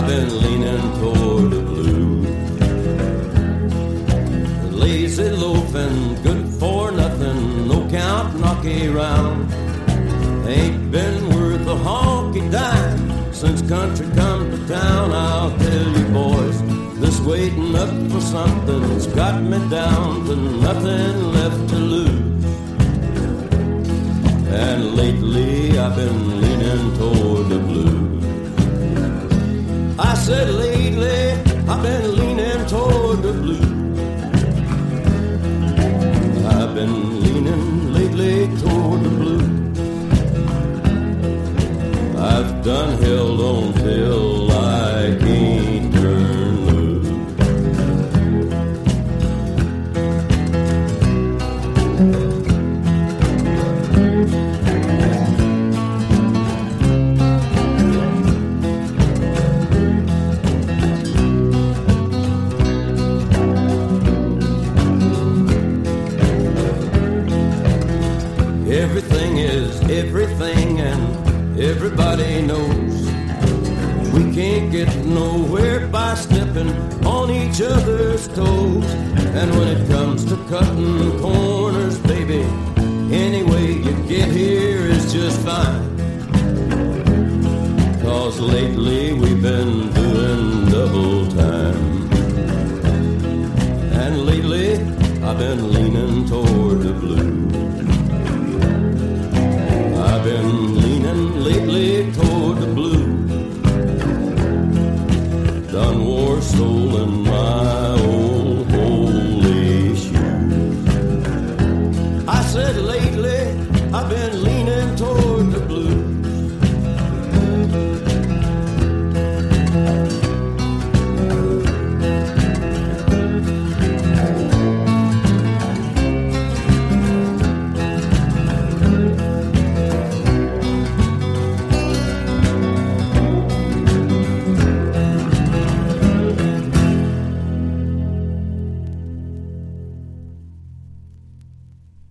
I've been leaning toward the blue. Lazy loafing, good for nothing, no count, knocky round. Ain't been worth a honky dime since country come to town. I'll tell you boys, this waiting up for something's got me down to nothing left to lose. And lately I've been leaning toward the blues. I said lately I've been leaning toward the blues. I've been leaning lately toward the blues. I've done held on till I can't turn loose. Everything is everything and everybody knows we can't get nowhere by stepping on each other's toes. And when it comes to cutting corners, baby, any way you get here is just fine. 'Cause lately we've been doing double time. And lately I've been leaning toward the blue. I've been leaning lately toward the blue. Done wore soul in my old holy shoes. I said lately I've been leaning